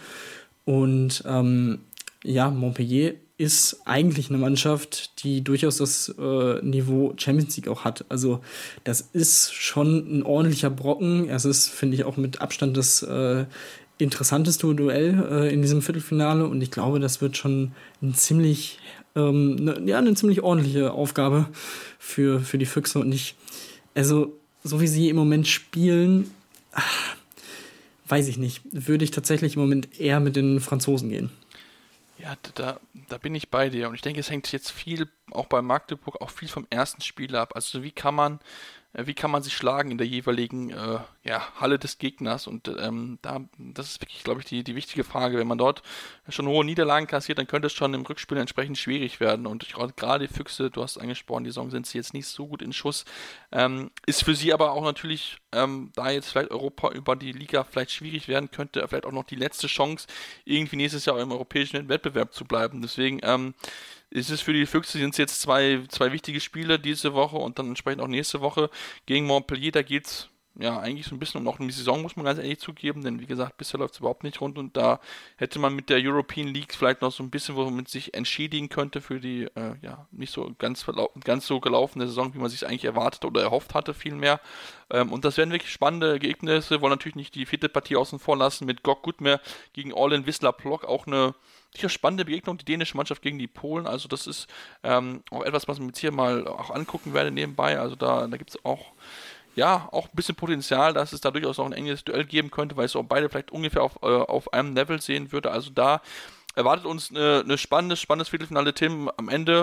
Und ähm, ja, Montpellier ist eigentlich eine Mannschaft, die durchaus das äh, Niveau Champions League auch hat. Also das ist schon ein ordentlicher Brocken. Es ist, finde ich, auch mit Abstand das äh, interessanteste Duell äh, in diesem Viertelfinale und ich glaube, das wird schon ein ziemlich, ähm, ne, ja, eine ziemlich ordentliche Aufgabe für, für die Füchse und ich, also so wie sie im Moment spielen, ach, weiß ich nicht, würde ich tatsächlich im Moment eher mit den Franzosen gehen. Ja, da, da bin ich bei dir und ich denke, es hängt jetzt viel, auch bei Magdeburg, auch viel vom ersten Spiel ab. Also wie kann man, wie kann man sich schlagen in der jeweiligen äh, ja, Halle des Gegners und ähm, da, das ist wirklich, glaube ich, die, die wichtige Frage. Wenn man dort schon hohe Niederlagen kassiert, dann könnte es schon im Rückspiel entsprechend schwierig werden und ich, gerade die Füchse, du hast angesprochen, die Saison sind sie jetzt nicht so gut in Schuss, ähm, ist für sie aber auch natürlich, ähm, da jetzt vielleicht Europa über die Liga vielleicht schwierig werden könnte, vielleicht auch noch die letzte Chance, irgendwie nächstes Jahr im europäischen Wettbewerb zu bleiben. Deswegen ähm, ist es für die Füchse, sind es jetzt zwei, zwei wichtige Spiele diese Woche und dann entsprechend auch nächste Woche gegen Montpellier. Da geht es ja eigentlich so ein bisschen um noch um die Saison, muss man ganz ehrlich zugeben, denn wie gesagt, bisher läuft es überhaupt nicht rund und da hätte man mit der European League vielleicht noch so ein bisschen, womit sich entschädigen könnte für die äh, ja nicht so ganz, verlau- ganz so gelaufene Saison, wie man sich eigentlich erwartet oder erhofft hatte vielmehr. Ähm, und das werden wirklich spannende Ergebnisse, wollen natürlich nicht die vierte Partie außen vor lassen mit Gok Gutmer gegen Orlen Wisla Plock, auch eine sicher spannende Begegnung, die dänische Mannschaft gegen die Polen, also das ist ähm, auch etwas, was man jetzt hier mal auch angucken werde nebenbei, also da, da gibt es auch ja, auch ein bisschen Potenzial, dass es da durchaus noch ein enges Duell geben könnte, weil es auch beide vielleicht ungefähr auf, äh, auf einem Level sehen würde. Also da erwartet uns eine, eine spannendes, spannendes Viertelfinale, Tim. Am Ende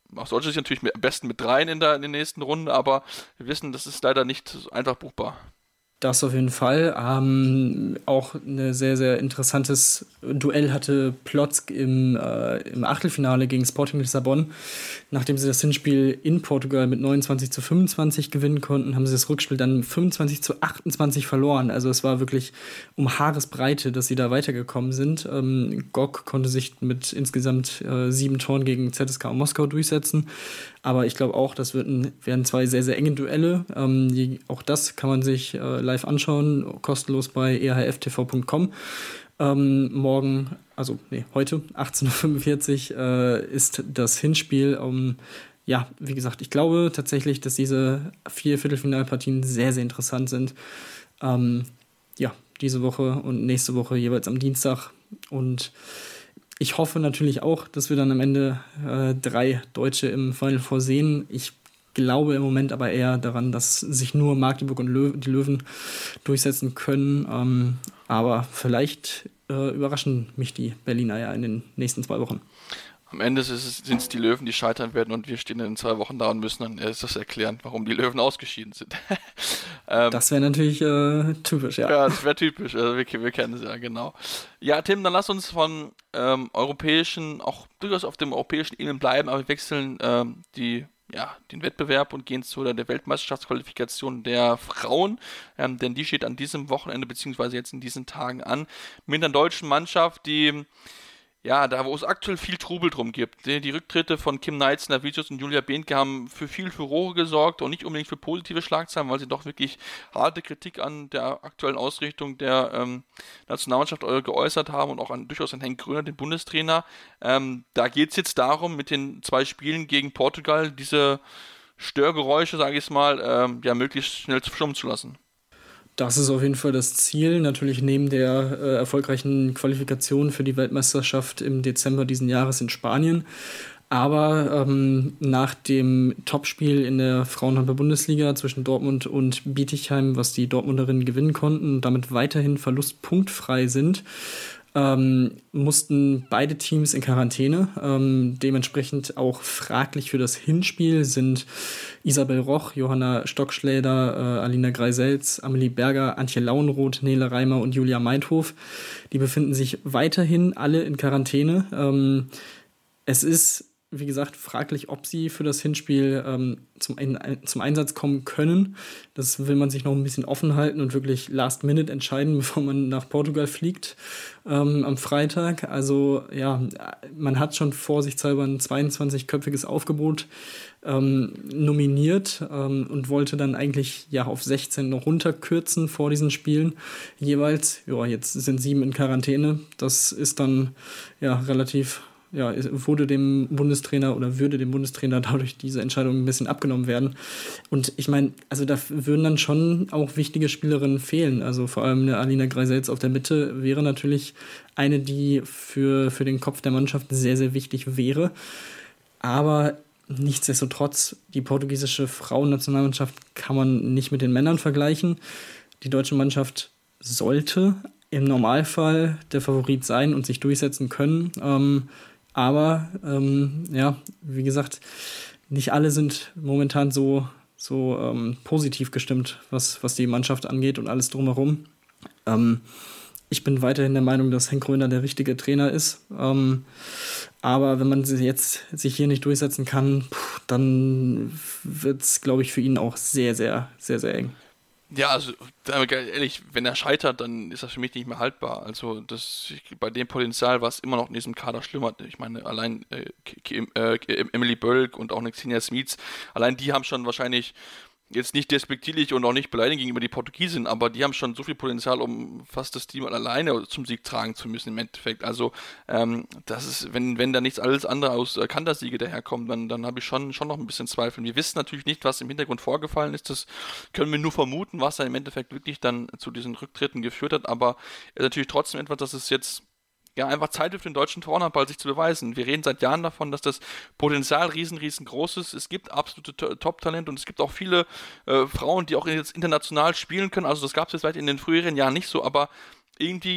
aus deutscher Sicht natürlich mit, am besten mit dreien in der, in der nächsten Runde, aber wir wissen, das ist leider nicht einfach buchbar. Das auf jeden Fall. Ähm, auch ein sehr, sehr interessantes Duell hatte Plotzk im, äh, im Achtelfinale gegen Sporting Lissabon. Nachdem sie das Hinspiel in Portugal mit neunundzwanzig zu fünfundzwanzig gewinnen konnten, haben sie das Rückspiel dann fünfundzwanzig zu achtundzwanzig verloren. Also es war wirklich um Haaresbreite, dass sie da weitergekommen sind. Ähm, G O K konnte sich mit insgesamt äh, sieben Toren gegen Z S K A Moskau durchsetzen. Aber ich glaube auch, das wird ein, werden zwei sehr, sehr enge Duelle. Ähm, die, auch das kann man sich äh, live anschauen, kostenlos bei e h f t v punkt com. Ähm, morgen, also nee, heute, achtzehn Uhr fünfundvierzig, äh, ist das Hinspiel. Um, ja, wie gesagt, ich glaube tatsächlich, dass diese vier Viertelfinalpartien sehr, sehr interessant sind. Ähm, ja, diese Woche und nächste Woche jeweils am Dienstag. Und ich hoffe natürlich auch, dass wir dann am Ende äh, drei Deutsche im Final Four sehen. Ich glaube im Moment aber eher daran, dass sich nur Magdeburg und Löw- die Löwen durchsetzen können. Ähm, aber vielleicht äh, überraschen mich die Berliner ja in den nächsten zwei Wochen. Am Ende sind es die Löwen, die scheitern werden und wir stehen in zwei Wochen da und müssen dann erst das erklären, warum die Löwen ausgeschieden sind. ähm, das wäre natürlich äh, typisch, ja. Ja, das wäre typisch, also wir, wir kennen es ja, genau. Ja, Tim, dann lass uns von ähm, europäischen, auch durchaus auf dem europäischen Ebene bleiben, aber wir wechseln ähm, die ja, den Wettbewerb und gehen zu der Weltmeisterschaftsqualifikation der Frauen, ähm, denn die steht an diesem Wochenende beziehungsweise jetzt in diesen Tagen an, mit einer deutschen Mannschaft, die ja, da wo es aktuell viel Trubel drum gibt. Die, die Rücktritte von Kim Neitz, Navicius und Julia Behnke haben für viel Furore gesorgt und nicht unbedingt für positive Schlagzeilen, weil sie doch wirklich harte Kritik an der aktuellen Ausrichtung der ähm, Nationalmannschaft geäußert haben und auch an, durchaus an Henk Gröner, den Bundestrainer. Ähm, da geht es jetzt darum, mit den zwei Spielen gegen Portugal diese Störgeräusche, sage ich es mal, ähm, ja, möglichst schnell verstummen zu lassen. Das ist auf jeden Fall das Ziel, natürlich neben der äh, erfolgreichen Qualifikation für die Weltmeisterschaft im Dezember diesen Jahres in Spanien. Aber ähm, nach dem Topspiel in der Frauenhandball-Bundesliga zwischen Dortmund und Bietigheim, was die Dortmunderinnen gewinnen konnten und damit weiterhin verlustpunktfrei sind, ähm, mussten beide Teams in Quarantäne. Ähm, dementsprechend auch fraglich für das Hinspiel sind Isabel Roch, Johanna Stockschläder, äh, Alina Greiselz, Amelie Berger, Antje Lauenroth, Nele Reimer und Julia Meidhof. Die befinden sich weiterhin alle in Quarantäne. Ähm, es ist, wie gesagt, fraglich, ob sie für das Hinspiel ähm, zum, ein, zum Einsatz kommen können. Das will man sich noch ein bisschen offen halten und wirklich last minute entscheiden, bevor man nach Portugal fliegt ähm, am Freitag. Also ja, man hat schon vorsichtshalber ein zweiundzwanzig-köpfiges Aufgebot ähm, nominiert ähm, und wollte dann eigentlich ja auf sechzehn noch runterkürzen vor diesen Spielen jeweils. Ja, jetzt sind sieben in Quarantäne. Das ist dann ja relativ... Ja, wurde dem Bundestrainer oder würde dem Bundestrainer dadurch diese Entscheidung ein bisschen abgenommen werden. Und ich meine, also da würden dann schon auch wichtige Spielerinnen fehlen. Also vor allem eine Alina Greiselz auf der Mitte wäre natürlich eine, die für, für den Kopf der Mannschaft sehr, sehr wichtig wäre. Aber nichtsdestotrotz, die portugiesische Frauennationalmannschaft kann man nicht mit den Männern vergleichen. Die deutsche Mannschaft sollte im Normalfall der Favorit sein und sich durchsetzen können. Ähm, Aber, ähm, ja, wie gesagt, nicht alle sind momentan so, so ähm, positiv gestimmt, was, was die Mannschaft angeht und alles drumherum. Ähm, ich bin weiterhin der Meinung, dass Henk Gröner der richtige Trainer ist. Ähm, aber wenn man sich jetzt sich hier nicht durchsetzen kann, pff, dann wird es, glaube ich, für ihn auch sehr, sehr, sehr, sehr eng. Ja, also ehrlich, wenn er scheitert, dann ist das für mich nicht mehr haltbar. Also das bei dem Potenzial, was immer noch in diesem Kader schlummert, ich meine, allein äh, Kim, äh, Emily Bölk und auch eine Xenia Smits, allein die haben schon wahrscheinlich jetzt nicht despektierlich und auch nicht beleidigend gegenüber die Portugiesen, aber die haben schon so viel Potenzial, um fast das Team alleine zum Sieg tragen zu müssen im Endeffekt. Also ähm, das ist, wenn wenn da nichts alles andere aus äh, Kantersiege daherkommt, dann dann habe ich schon schon noch ein bisschen Zweifel. Wir wissen natürlich nicht, was im Hintergrund vorgefallen ist. Das können wir nur vermuten, was dann im Endeffekt wirklich dann zu diesen Rücktritten geführt hat. Aber ist natürlich trotzdem etwas, dass es jetzt ja, einfach Zeit für den deutschen Frauenhandball sich zu beweisen. Wir reden seit Jahren davon, dass das Potenzial riesen, riesengroß ist. Es gibt absolute Top-Talente und es gibt auch viele äh, Frauen, die auch jetzt international spielen können. Also das gab es jetzt vielleicht in den früheren Jahren nicht so, aber irgendwie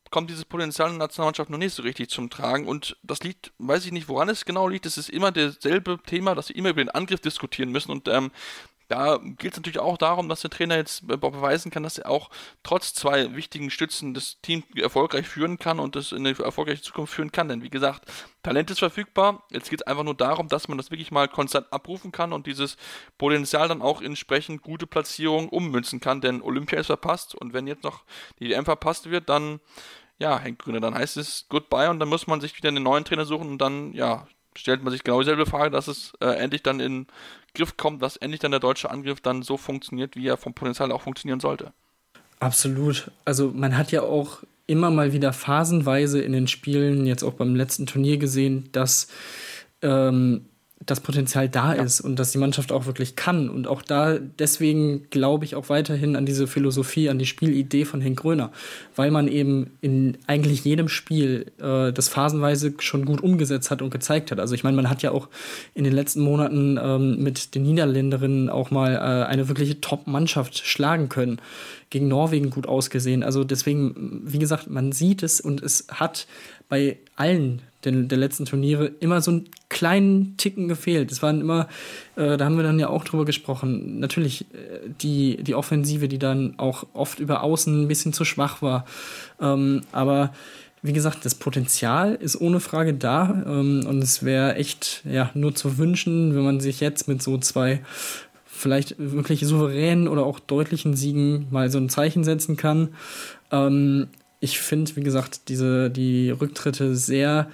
kommt dieses Potenzial in der Nationalmannschaft noch nicht so richtig zum Tragen und das liegt, weiß ich nicht, woran es genau liegt, es ist immer dasselbe Thema, dass wir immer über den Angriff diskutieren müssen und ähm, da geht es natürlich auch darum, dass der Trainer jetzt beweisen kann, dass er auch trotz zwei wichtigen Stützen das Team erfolgreich führen kann und das in eine erfolgreiche Zukunft führen kann. Denn wie gesagt, Talent ist verfügbar. Jetzt geht es einfach nur darum, dass man das wirklich mal konstant abrufen kann und dieses Potenzial dann auch entsprechend gute Platzierungen ummünzen kann. Denn Olympia ist verpasst und wenn jetzt noch die W M verpasst wird, dann, ja, Henk Grüner, dann heißt es Goodbye und dann muss man sich wieder einen neuen Trainer suchen und dann, ja, stellt man sich genau dieselbe Frage, dass es äh, endlich dann in den Griff kommt, dass endlich dann der deutsche Angriff dann so funktioniert, wie er vom Potenzial auch funktionieren sollte. Absolut. Also man hat ja auch immer mal wieder phasenweise in den Spielen, jetzt auch beim letzten Turnier gesehen, dass ähm, das Potenzial da ja. ist und dass die Mannschaft auch wirklich kann. Und auch da, deswegen glaube ich auch weiterhin an diese Philosophie, an die Spielidee von Henk Gröner, weil man eben in eigentlich jedem Spiel äh, das phasenweise schon gut umgesetzt hat und gezeigt hat. Also ich meine, man hat ja auch in den letzten Monaten ähm, mit den Niederländerinnen auch mal äh, eine wirkliche Top-Mannschaft schlagen können, gegen Norwegen gut ausgesehen. Also deswegen, wie gesagt, man sieht es und es hat bei allen den, der letzten Turniere immer so einen kleinen Ticken gefehlt. Es waren immer, äh, da haben wir dann ja auch drüber gesprochen, natürlich äh, die, die Offensive, die dann auch oft über Außen ein bisschen zu schwach war. Ähm, aber wie gesagt, das Potenzial ist ohne Frage da ähm, und es wäre echt ja, nur zu wünschen, wenn man sich jetzt mit so zwei vielleicht wirklich souveränen oder auch deutlichen Siegen mal so ein Zeichen setzen kann. Ähm, ich finde, wie gesagt, diese, die Rücktritte sehr,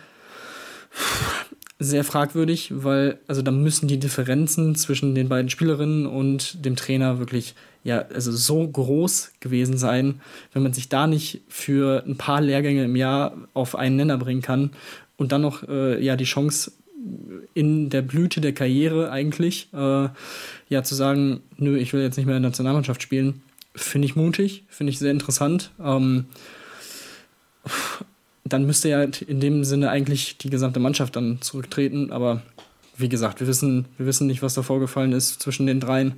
sehr fragwürdig, weil also da müssen die Differenzen zwischen den beiden Spielerinnen und dem Trainer wirklich ja, also so groß gewesen sein, wenn man sich da nicht für ein paar Lehrgänge im Jahr auf einen Nenner bringen kann und dann noch äh, ja, die Chance in der Blüte der Karriere eigentlich, äh, ja, zu sagen, nö, ich will jetzt nicht mehr in der Nationalmannschaft spielen, finde ich mutig, finde ich sehr interessant. Ähm, dann müsste ja in dem Sinne eigentlich die gesamte Mannschaft dann zurücktreten, aber wie gesagt, wir wissen, wir wissen nicht, was da vorgefallen ist zwischen den dreien.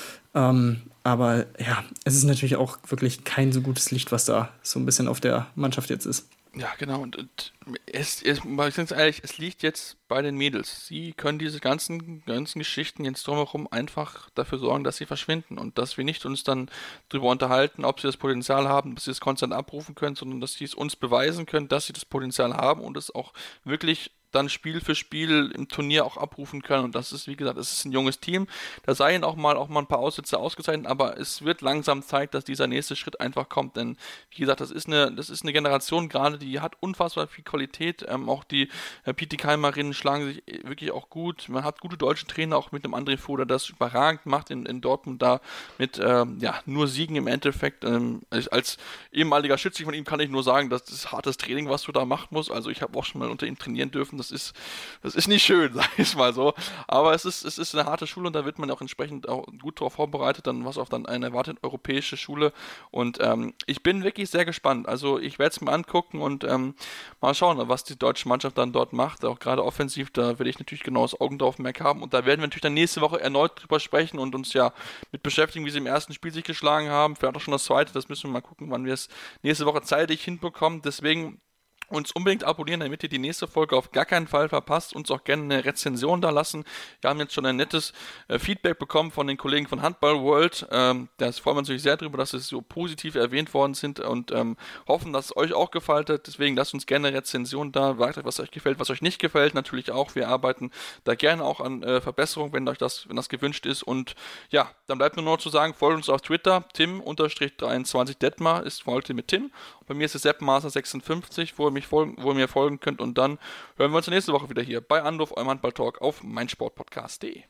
Ähm, aber ja, es ist natürlich auch wirklich kein so gutes Licht, was da so ein bisschen auf der Mannschaft jetzt ist. Ja, genau. Und, und es, es, ich ganz ehrlich, es liegt jetzt bei den Mädels. Sie können diese ganzen, ganzen Geschichten jetzt drumherum einfach dafür sorgen, dass sie verschwinden und dass wir nicht uns dann darüber unterhalten, ob sie das Potenzial haben, dass sie es konstant abrufen können, sondern dass sie es uns beweisen können, dass sie das Potenzial haben und es auch wirklich dann Spiel für Spiel im Turnier auch abrufen können. Und das ist, wie gesagt, es ist ein junges Team. Da seien auch mal auch mal ein paar Aussätze ausgezeichnet, aber es wird langsam Zeit, dass dieser nächste Schritt einfach kommt. Denn, wie gesagt, das ist eine, das ist eine Generation gerade, die hat unfassbar viel Qualität. Ähm, auch die äh, P T Keimerinnen schlagen sich wirklich auch gut. Man hat gute deutsche Trainer, auch mit dem André Voder, der das überragend macht in, in Dortmund da mit ähm, ja, nur Siegen im Endeffekt. Ähm, als, als ehemaliger Schützling von ihm kann ich nur sagen, das ist hartes Training, was du da machen musst. Also ich habe auch schon mal unter ihm trainieren dürfen. Das ist, das ist nicht schön, sag ich mal so. Aber es ist, es ist eine harte Schule und da wird man auch entsprechend auch gut darauf vorbereitet, dann was auf dann eine erwartet europäische Schule. Und ähm, ich bin wirklich sehr gespannt. Also ich werde es mir angucken und ähm, mal schauen, was die deutsche Mannschaft dann dort macht. Auch gerade offensiv, da werde ich natürlich genau das Augenmerk haben. Und da werden wir natürlich dann nächste Woche erneut drüber sprechen und uns ja mit beschäftigen, wie sie im ersten Spiel sich geschlagen haben. Vielleicht auch schon das zweite. Das müssen wir mal gucken, wann wir es nächste Woche zeitig hinbekommen. Deswegen uns unbedingt abonnieren, damit ihr die nächste Folge auf gar keinen Fall verpasst. Uns auch gerne eine Rezension da lassen. Wir haben jetzt schon ein nettes äh, Feedback bekommen von den Kollegen von Handball World. Ähm, da freuen wir uns natürlich sehr darüber, dass es so positiv erwähnt worden sind und ähm, hoffen, dass es euch auch gefallen hat. Deswegen lasst uns gerne eine Rezension da. Sagt euch, was euch gefällt, was euch nicht gefällt. Natürlich auch. Wir arbeiten da gerne auch an äh, Verbesserungen, wenn euch das, wenn das gewünscht ist. Und ja, dann bleibt nur noch zu sagen, folgt uns auf Twitter. Tim dreiundzwanzig Detmar ist folgt mit Tim. Bei mir ist es Seppmaster sechsundfünfzig, wo ihr, mich folgen, wo ihr mir folgen könnt. Und dann hören wir uns nächste Woche wieder hier bei Anruf, eurem Handball-Talk auf meinsportpodcast punkt de.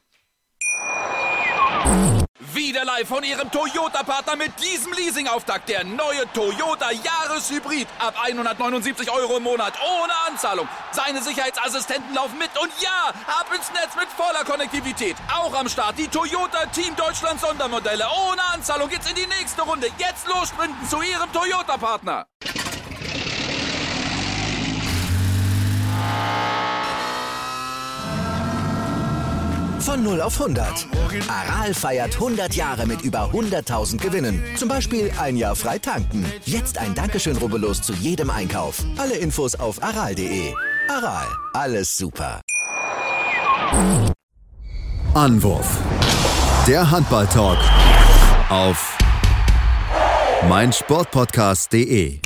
Wieder live von Ihrem Toyota-Partner mit diesem Leasing-Auftakt. Der neue Toyota Jahreshybrid. Ab hundertneunundsiebzig Euro im Monat. Ohne Anzahlung. Seine Sicherheitsassistenten laufen mit. Und ja, ab ins Netz mit voller Konnektivität. Auch am Start die Toyota Team Deutschland Sondermodelle. Ohne Anzahlung geht's in die nächste Runde. Jetzt los sprinten zu Ihrem Toyota-Partner. Von null auf hundert. Aral feiert hundert Jahre mit über hunderttausend Gewinnen. Zum Beispiel ein Jahr frei tanken. Jetzt ein Dankeschön, rubbellos zu jedem Einkauf. Alle Infos auf aral punkt de. Aral, alles super. Anwurf. Der Handball-Talk auf meinsportpodcast punkt de.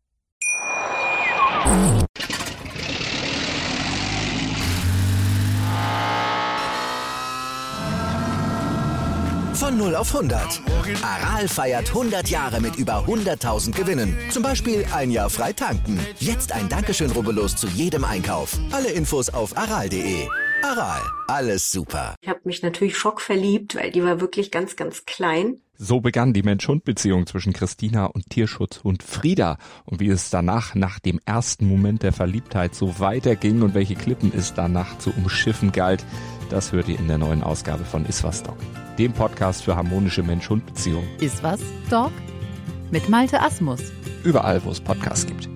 Von null auf hundert. Aral feiert hundert Jahre mit über hunderttausend Gewinnen. Zum Beispiel ein Jahr frei tanken. Jetzt ein Dankeschön, rubbellos zu jedem Einkauf. Alle Infos auf aral punkt de. Aral, alles super. Ich habe mich natürlich schockverliebt, weil die war wirklich ganz, ganz klein. So begann die Mensch-Hund-Beziehung zwischen Christina und Tierschutzhund Frieda. Und wie es danach, nach dem ersten Moment der Verliebtheit, so weiterging und welche Klippen es danach zu umschiffen galt, das hört ihr in der neuen Ausgabe von Iswas Dog, dem Podcast für harmonische Mensch-Hund-Beziehungen. Iswas Dog? Mit Malte Asmus. Überall, wo es Podcasts gibt.